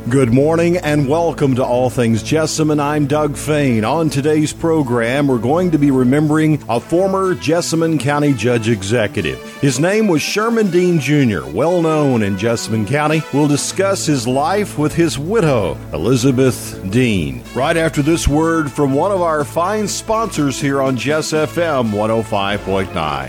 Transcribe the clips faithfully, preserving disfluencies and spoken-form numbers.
Good morning and welcome to All Things Jessamine. I'm Doug Fain. On today's program, we're going to be remembering a former Jessamine County Judge Executive. His name was Sherman Dean Junior, well known in Jessamine County. We'll discuss his life with his widow, Elizabeth Dean. Right after this word from one of our fine sponsors here on Jess F M one oh five point nine.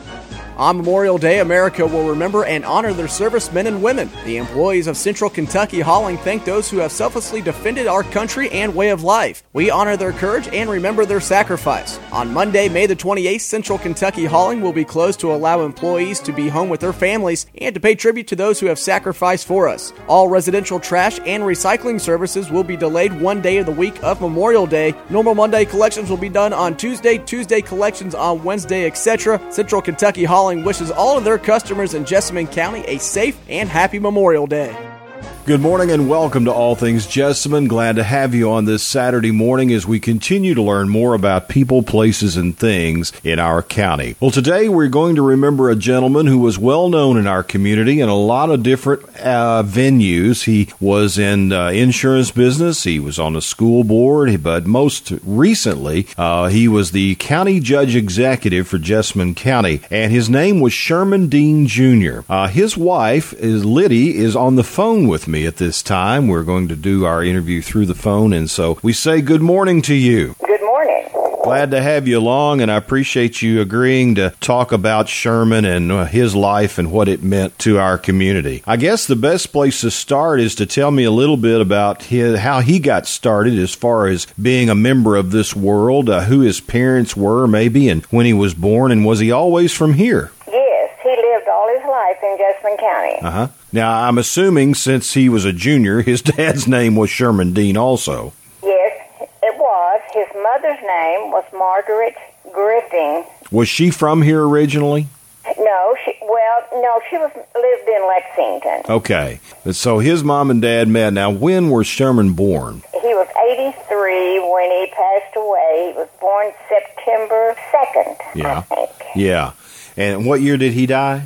On Memorial Day, America will remember and honor their servicemen and women. The employees of Central Kentucky Hauling thank those who have selflessly defended our country and way of life. We honor their courage and remember their sacrifice. On Monday, May the twenty-eighth, Central Kentucky Hauling will be closed to allow employees to be home with their families and to pay tribute to those who have sacrificed for us. All residential trash and recycling services will be delayed one day of the week of Memorial Day. Normal Monday collections will be done on Tuesday, Tuesday collections on Wednesday, et cetera. Central Kentucky Hauling wishes all of their customers in Jessamine County a safe and happy Memorial Day. Good morning and welcome to All Things Jessamine. Glad to have you on this Saturday morning as we continue to learn more about people, places, and things in our county. Well, today we're going to remember a gentleman who was well known in our community in a lot of different uh, venues. He was in uh, insurance business. He was on the school board, but most recently uh, he was the county judge executive for Jessamine County, and his name was Sherman Dean Junior Uh, his wife, is Liddy, is on the phone with me at this time. We're going to do our interview through the phone, and so we say good morning to you. Good morning. Glad to have you along, and I appreciate you agreeing to talk about Sherman and uh, his life and what it meant to our community. I guess the best place to start is to tell me a little bit about his, how he got started as far as being a member of this world, uh, who his parents were maybe, and when he was born, and was he always from here? Yes, he lived all his life in Jessamine County. Uh-huh. Now, I'm assuming since he was a junior, his dad's name was Sherman Dean also. Yes, it was. His mother's name was Margaret Griffin. Was she from here originally? No, she, well, no, she was lived in Lexington. Okay. So his mom and dad met. Now, when was Sherman born? He was eighty-three when he passed away. He was born September second, Yeah. I think. Yeah. And what year did he die?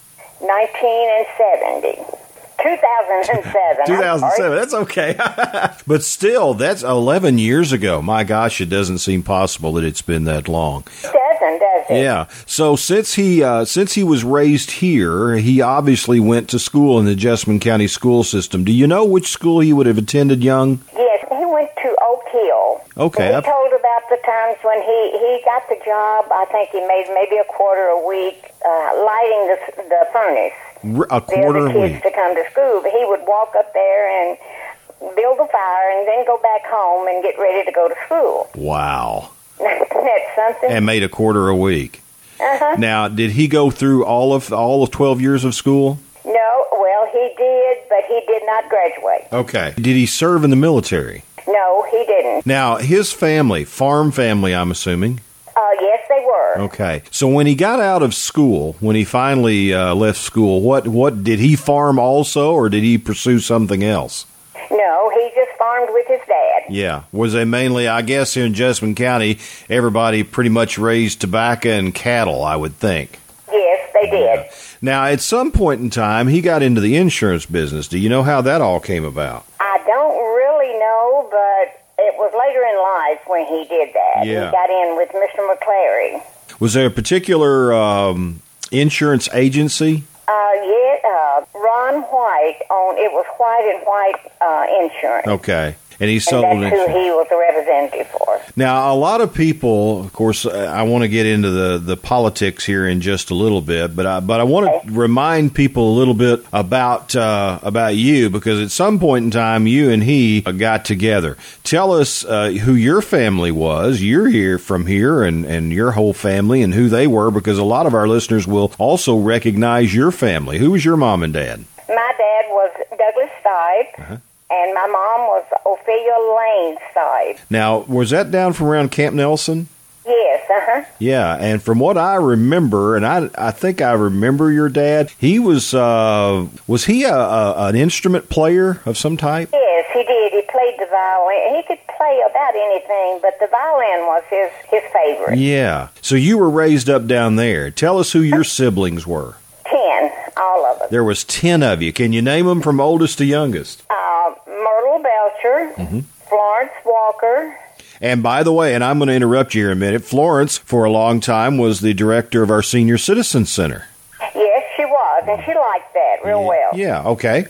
nineteen seventy. two thousand seven. two thousand seven. That's okay. But still, that's eleven years ago. My gosh, it doesn't seem possible that it's been that long. It doesn't, does it? Yeah. So since he uh, since he was raised here, he obviously went to school in the Jessamine County school system. Do you know which school he would have attended young? Yes, he went to Oak Hill. Okay. And he told about the times when he, he got the job. I think he made maybe a quarter a week uh, lighting the the furnace. A quarter the other a kids week. to come to school. But he would walk up there and build a fire and then go back home and get ready to go to school. Wow. That's something. And made a quarter a week. Uh-huh. Now, did he go through all of all of twelve years of school? No, well, he did, but he did not graduate. Okay. Did he serve in the military? No, he didn't. Now, his family, farm family, I'm assuming. Uh, yes, they were. Okay. So when he got out of school, when he finally uh, left school, what, what did he farm also, or did he pursue something else? No, he just farmed with his dad. Yeah. Was they mainly, I guess, here in Jessamine County, everybody pretty much raised tobacco and cattle, I would think. Yes, they did. Now, at some point in time, he got into the insurance business. Do you know how that all came about? I don't really know, but it was later in life when he did that. Yeah. He got in with Mister McClary. Was there a particular um, insurance agency? Uh, yeah, uh, Ron White owned, it was White and White uh, Insurance. Okay. And he sold And that's who insurance. he was a representative for. Now, a lot of people, of course, I want to get into the, the politics here in just a little bit, but I, but I want to Okay. remind people a little bit about uh, about you, because at some point in time, you and he got together. Tell us uh, who your family was. You're here from here, and, and your whole family, and who they were, because a lot of our listeners will also recognize your family. Who was your mom and dad? My dad was Douglas Stipe, Uh-huh. and my mom was Ophelia Lane Stipe. Now, was that down from around Camp Nelson? Yes, uh-huh. Yeah, and from what I remember, and I I think I remember your dad, he was, uh, was he a, a an instrument player of some type? Yes, he did. He played the violin. He could play about anything, but the violin was his, his favorite. Yeah. So you were raised up down there. Tell us who your siblings were. Ten, all of us. There was ten of you. Can you name them from oldest to youngest? Uh, Walker, mm-hmm. Florence Walker. And by the way, and I'm going to interrupt you here a minute, Florence, for a long time, was the director of our Senior Citizen Center. Yes, she was, and she liked that real yeah. well. Yeah, okay.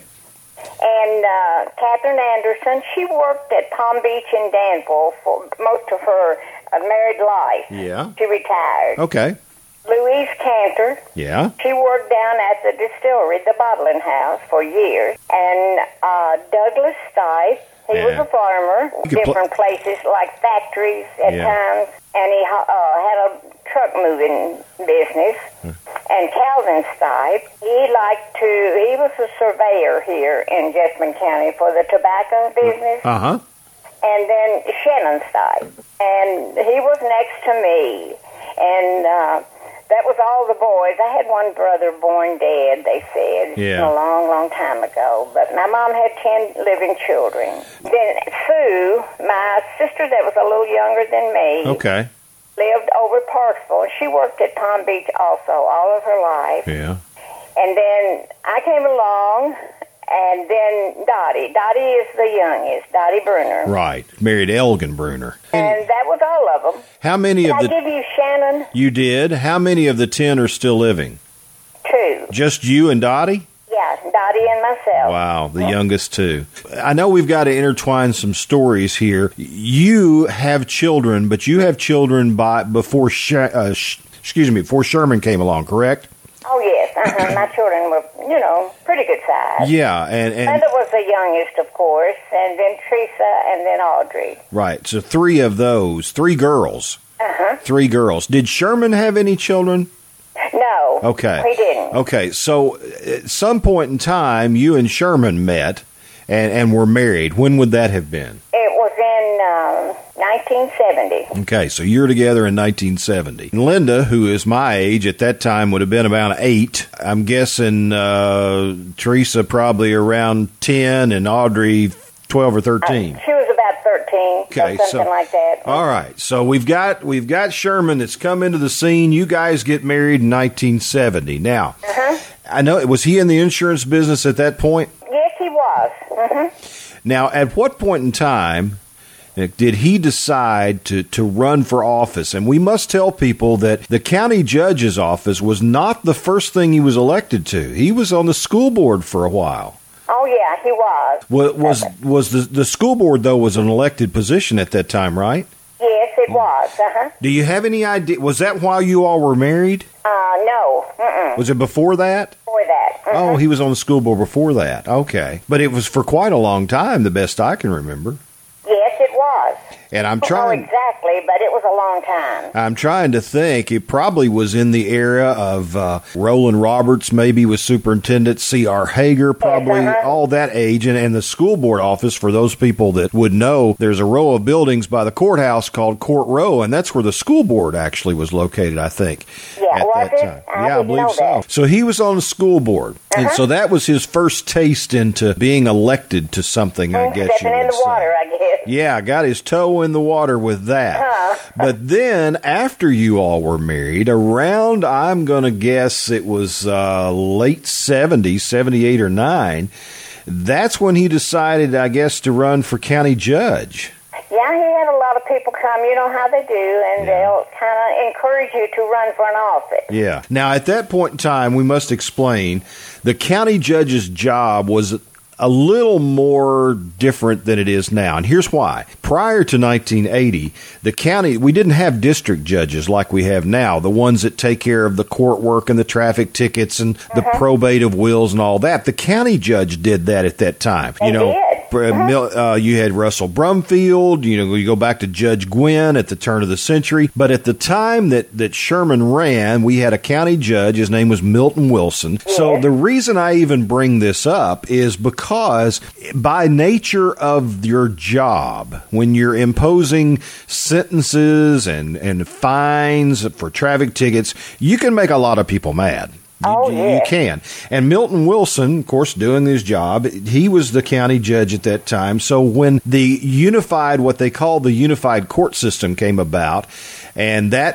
And uh, Catherine Anderson, she worked at Palm Beach and Danville for most of her uh, married life. Yeah. She retired. Okay. Louise Cantor. Yeah. She worked down at the distillery, the bottling house, for years. And uh, Douglas Stipe, he yeah. was a farmer, different pl- places like factories at yeah. times. And he uh, had a truck moving business. Hmm. And Calvin Stipe, he liked to, he was a surveyor here in Jessamine County for the tobacco business. Uh-huh. And then Shannon Stipe. And he was next to me. And uh, that was all the boys. I had one brother born dead, they said, yeah. a long, long time ago. But my mom had ten living children. Then Sue, my sister that was a little younger than me, okay. lived over Parksville. She worked at Palm Beach also all of her life. Yeah. And then I came along, and then Dottie. Dottie is the youngest, Dottie Bruner. Right. Married Elgin Bruner. And that was all of them. How many Did of I the... give you Shannon? You did? How many of the ten are still living? Two. Just you and Dottie? Yeah, Dottie and myself. Wow, the youngest two. I know we've got to intertwine some stories here. You have children, but you have children by before, Sh- uh, sh- excuse me, before Sherman came along, correct? Oh, yes. Uh-huh. My children were, you know, pretty good size. Yeah, and... and Linda was the youngest, of course, and then Teresa, and then Audrey. Right, so three of those, three girls. Uh-huh. Three girls. Did Sherman have any children? No. Okay. He didn't. Okay, so at some point in time, you and Sherman met and, and were married. When would that have been? It was in um, nineteen seventy. Okay, so you're together in nineteen seventy. And Linda, who is my age at that time, would have been about eight. I'm guessing uh, Teresa probably around ten and Audrey twelve or thirteen. Uh, she was about thirteen, okay, or something so, like that. All right, so we've got we've got Sherman that's come into the scene. You guys get married in nineteen seventy. Now, uh-huh. I know, was he in the insurance business at that point? Yes, he was. Uh-huh. Now, at what point in time did he decide to, to run for office? And we must tell people that the county judge's office was not the first thing he was elected to. He was on the school board for a while. Oh, yeah, he was. Was was, was the, the school board, though, was an elected position at that time, right? Yes, it was. Uh-huh. Do you have any idea? Was that while you all were married? Uh, no. Mm-mm. Was it before that? Before that. Uh-huh. Oh, he was on the school board before that. Okay. But it was for quite a long time, the best I can remember. Yes, it was. And I'm I don't trying... know exactly, but it was a long time. I'm trying to think. It probably was in the era of uh, Roland Roberts, maybe was superintendent, C R Hager, probably yes, uh-huh. all that age. And, and the school board office, for those people that would know, there's a row of buildings by the courthouse called Court Row, and that's where the school board actually was located, I think. Yeah, at was that it? time. I yeah, I didn't believe know so. that. So he was on the school board. Uh-huh. And so that was his first taste into being elected to something, I Mm, guess you stepping in would the say. water, I guess. Yeah, got his toe in the water with that. Huh. But then, after you all were married, around, I'm going to guess it was uh, late seventies, seventy-eight or nine, that's when he decided, I guess, to run for county judge. Yeah, he had a lot of people come. You know how they do, and Yeah. they'll kind of encourage you to run for an office. Yeah. Now, at that point in time, we must explain, the county judge's job was a little more different than it is now. And here's why. Prior to nineteen eighty, the county, we didn't have district judges like we have now, the ones that take care of the court work and the traffic tickets and the Uh-huh. probate of wills and all that. The county judge did that at that time. They you know, did. Uh-huh. uh, you had Russell Brumfield, you know, you go back to Judge Gwynn at the turn of the century. But at the time that, that Sherman ran, we had a county judge. His name was Milton Wilson. Yes. So the reason I even bring this up is because by nature of your job, when you're imposing sentences and, and fines for traffic tickets, you can make a lot of people mad. You, Oh, you yeah. can. And Milton Wilson, of course, doing his job, he was the county judge at that time. So when the unified, what they call the unified court system came about, and that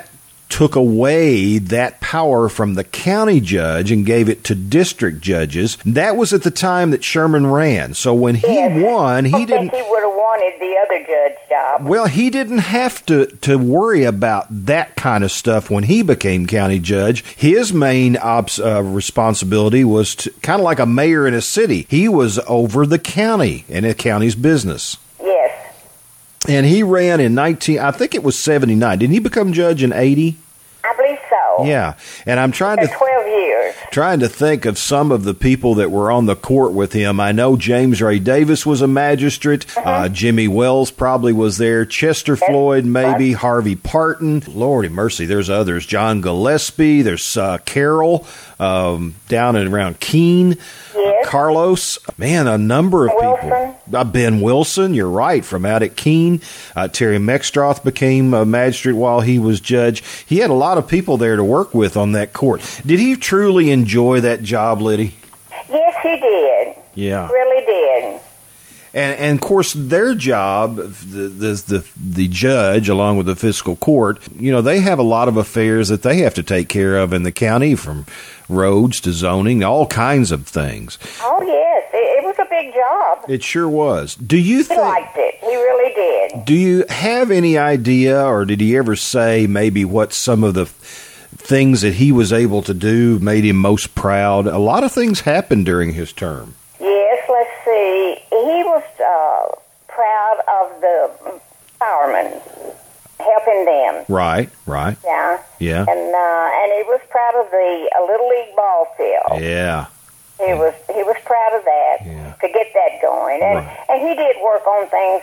took away that power from the county judge and gave it to district judges. That was at the time that Sherman ran. So when he Yes. won, he I didn't. think he would have wanted the other judge job. Well, he didn't have to, to worry about that kind of stuff when he became county judge. His main ops, uh, responsibility was to, kind of like a mayor in a city. He was over the county and a county's business. Yes. And he ran in nineteen, I think it was seventy-nine. Didn't he become judge in eighty? I believe so. Yeah. And I'm trying For to twelve years. trying to think of some of the people that were on the court with him. I know James Ray Davis was a magistrate. Uh, Jimmy Wells probably was there. Chester Floyd, maybe. Harvey Parton. Lordy mercy, there's others. John Gillespie. There's uh, Carroll um, down and around Keene. Yes. Carlos. Man, a number of Wilson. people. Uh, Ben Wilson, you're right, from out at Keene. Uh, Terry Mextroth became a magistrate while he was judge. He had a lot of people there to work with on that court. Did he truly enjoy that job, Liddy? Yes, he did. Yeah. Really did. And, and of course, their job, the, the the the judge, along with the fiscal court, you know, they have a lot of affairs that they have to take care of in the county, from roads to zoning, all kinds of things. Oh, yes. It, it was a big job. It sure was. Do you He think? liked it. He really did. Do you have any idea, or did he ever say maybe what some of the things that he was able to do made him most proud? A lot of things happened during his term. Yes, let's see. He was uh, proud of the firemen, helping them. Right, right. Yeah. Yeah. And uh, and he was proud of the uh, Little League ball field. Yeah. He was he was proud of that, Yeah. to get that going. And Right. and he did work on things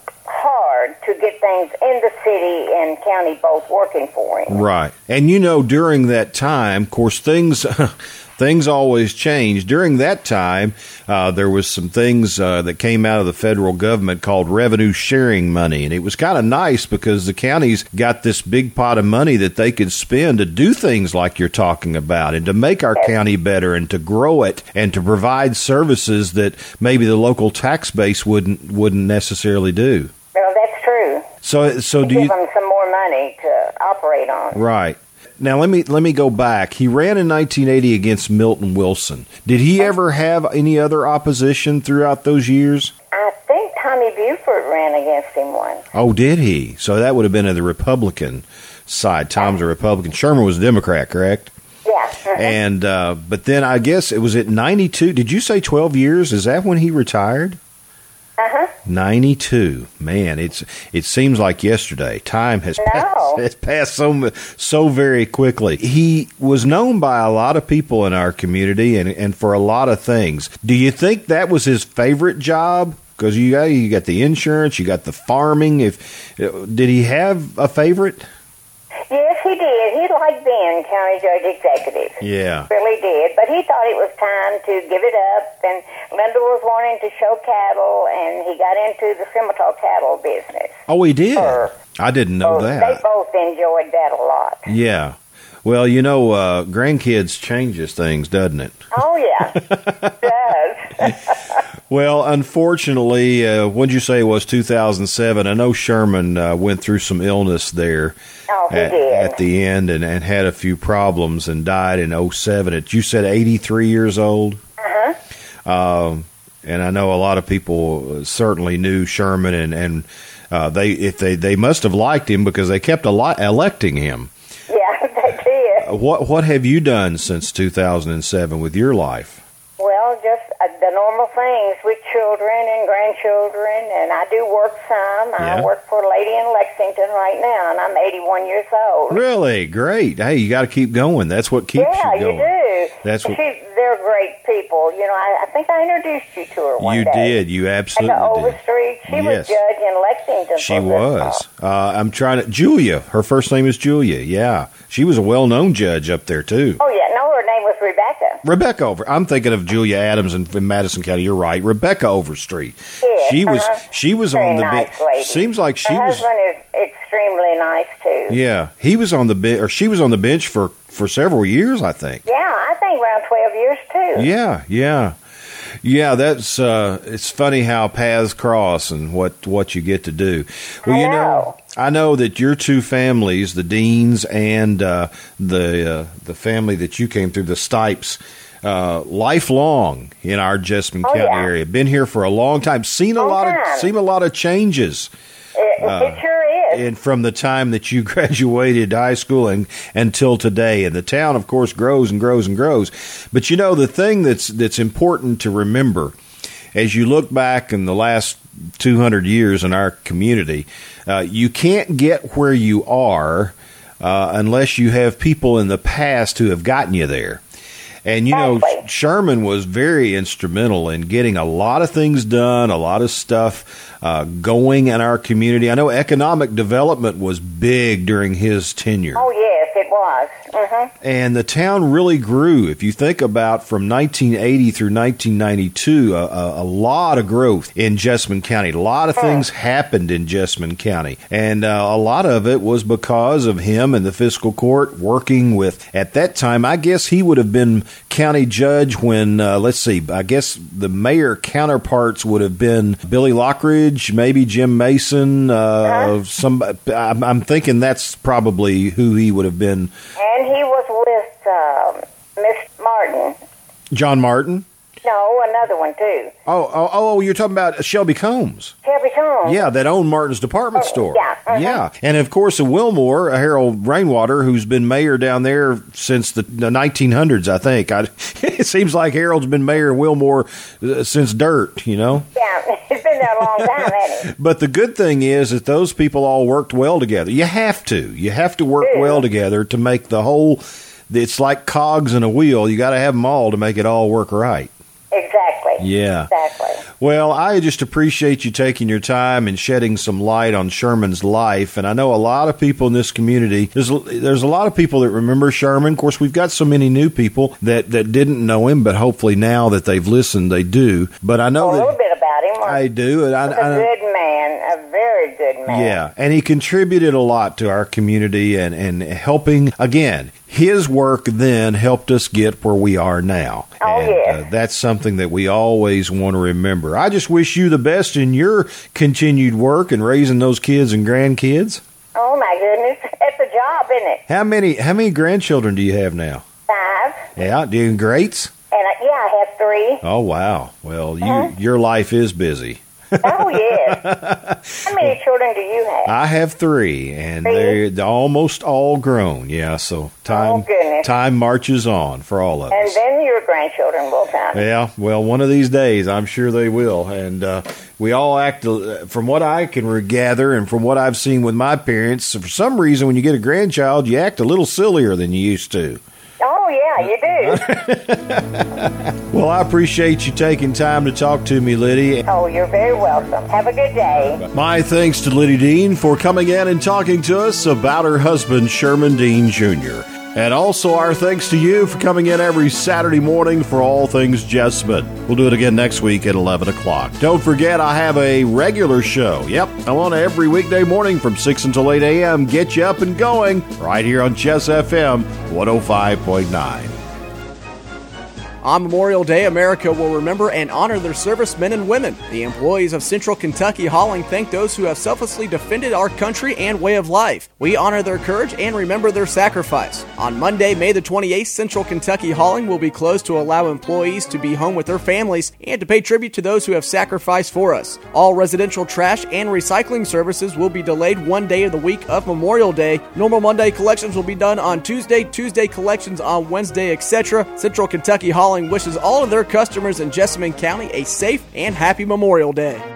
hard to get things in the city and county both working for him. Right. And you know, during that time, of course, things things always change. During that time, uh, there was some things uh, that came out of the federal government called revenue sharing money. And it was kind of nice because the counties got this big pot of money that they could spend to do things like you're talking about, and to make our county better, and to grow it, and to provide services that maybe the local tax base wouldn't wouldn't necessarily do. Well, that's true. So so do Give you them some more money to operate on. Right. Now let me let me go back. He ran in nineteen eighty against Milton Wilson. Did he ever have any other opposition throughout those years? I think Tommy Buford ran against him once. Oh, did he? So that would have been on the Republican side. Tom's a Republican. Sherman was a Democrat, correct? Yeah. uh-huh. And uh, but then I guess it was at ninety-two. Did you say twelve years? Is that when he retired? Uh-huh. ninety-two. Man, it's it seems like yesterday. Time has No. passed, has passed so mu- so very quickly. He was known by a lot of people in our community, and, and for a lot of things. Do you think that was his favorite job? Because you got you got the insurance, you got the farming. If did he have a favorite? Yes, he did. He liked being county judge executive. Yeah. Really did. But he thought it was time to give it up. And Linda was wanting to show cattle, and he got into the Simmental cattle business. Oh, he did. Sure. I didn't know So that. they both enjoyed that a lot. Yeah. Well, you know, uh, grandkids changes things, doesn't it? Oh, yeah. It does. Well, unfortunately, uh, what did you say it was two thousand seven? I know Sherman uh, went through some illness there Oh, he at, did. at the end, and, and had a few problems, and died in oh seven. At, you said eighty-three years old? Uh-huh. Um, and I know a lot of people certainly knew Sherman, and, and uh, they if they, they must have liked him because they kept ele- electing him. Yeah, they did. What what have you done since two thousand seven with your life? Well, just uh, the normal things with children and grandchildren, and I do work some. Yeah. I work for a lady in Lexington right now, and I'm eighty-one years old. Really? Great. Hey, you got to keep going. That's what keeps Yeah, you going. you do. That's what- She, they're great people. You know, I, I think I introduced you to her one You day. did. You At absolutely the did. Overstreet. She Yes. was judge in Lexington. She for this was. fall. Uh, I'm trying to. Julia. Her first name is Julia. Yeah. She was a well known judge up there, too. Oh, yeah. No, her name was Rebecca. Rebecca Over. I'm thinking of Julia Adams in, in Madison County. You're right. Rebecca Overstreet. Yes, She was. uh-huh. She was Very on the nice bench. lady. Seems like she Her was. husband is extremely nice, too. Yeah, he was on the bench, or she was on the bench for for several years, I think. Yeah, I think around twelve years, too. Yeah, yeah. Yeah, that's uh, it's funny how paths cross and what, what you get to do. Well, I you know, know. I know that your two families, the Deans and uh, the uh, the family that you came through, the Stipes, uh, lifelong in our Jessamine Oh, County yeah. area, been here for a long time, seen a Long lot time. of seen a lot of changes. It, it sure is. And from the time that you graduated high school and until today, and the town, of course, grows and grows and grows. But you know, the thing that's that's important to remember as you look back in the last two hundred years in our community, uh, you can't get where you are uh, unless you have people in the past who have gotten you there. And, you know, Exactly. Sherman was very instrumental in getting a lot of things done, a lot of stuff uh, going in our community. I know economic development was big during his tenure. Oh, yes, it was. Mm-hmm. And the town really grew. If you think about from nineteen eighty through nineteen ninety-two, a, a, a lot of growth in Jessamine County. A lot of things happened in Jessamine County. And uh, a lot of it was because of him and the fiscal court working with, at that time, I guess he would have been county judge when, uh, let's see, I guess the mayor counterparts would have been Billy Lockridge, maybe Jim Mason. Uh, some, I'm, I'm thinking that's probably who he would have been. And he was with um, Miss Martin. John Martin? No, another one, too. Oh, oh, oh, you're talking about Shelby Combs. Shelby Combs. Yeah, that owned Martin's department Oh, store. yeah, uh-huh. Yeah. And, of course, in Wilmore, Harold Rainwater, who's been mayor down there since the, the nineteen hundreds, I think. I, it seems like Harold's been mayor in Wilmore uh, since dirt, you know? Yeah, he's been there a long time, hasn't he? But the good thing is that those people all worked well together. You have to. You have to work Yeah. well together to make the whole, it's like cogs in a wheel. You got to have them all to make it all work right. Exactly. Yeah. Exactly. Well, I just appreciate you taking your time and shedding some light on Sherman's life. And I know a lot of people in this community, there's there's a lot of people that remember Sherman. Of course, we've got so many new people that, that didn't know him, but hopefully now that they've listened, they do. But I know A little that bit about him. I do. And I, He's a I, good man, a very good man. yeah, and he contributed a lot to our community and, and helping, again, his work then helped us get where we are now. Oh, and, yes. uh, that's something that we always want to remember. I just wish you the best in your continued work and raising those kids and grandkids. Oh, my goodness. It's a job, isn't it? How many how many grandchildren do you have now? Five. Yeah, doing greats? And, I, yeah, I have three. Oh, wow. Well, you Uh-huh. your life is busy. Oh, yes. How many children do you have? I have three, and Three? they're, they're almost all grown. Yeah, so time Oh, goodness. time marches on for all of And us. then your grandchildren will come. Yeah, well, one of these days, I'm sure they will. And uh, we all act, uh, from what I can gather and from what I've seen with my parents, for some reason, when you get a grandchild, you act a little sillier than you used to. Oh, yeah, you do. Well, I appreciate you taking time to talk to me, Liddy. Oh, you're very welcome. Have a good day. My thanks to Liddy Dean for coming in and talking to us about her husband, Sherman Dean Junior And also our thanks to you for coming in every Saturday morning for All Things Jessamine. We'll do it again next week at eleven o'clock. Don't forget, I have a regular show. Yep, I'm on every weekday morning from six until eight a.m. Get you up and going right here on Chess F M one oh five point nine. On Memorial Day, America will remember and honor their servicemen and women. The employees of Central Kentucky Hauling thank those who have selflessly defended our country and way of life. We honor their courage and remember their sacrifice. On Monday, May the twenty-eighth, Central Kentucky Hauling will be closed to allow employees to be home with their families and to pay tribute to those who have sacrificed for us. All residential trash and recycling services will be delayed one day of the week of Memorial Day. Normal Monday collections will be done on Tuesday, Tuesday collections on Wednesday, et cetera. Central Kentucky Hauling wishes all of their customers in Jessamine County a safe and happy Memorial Day.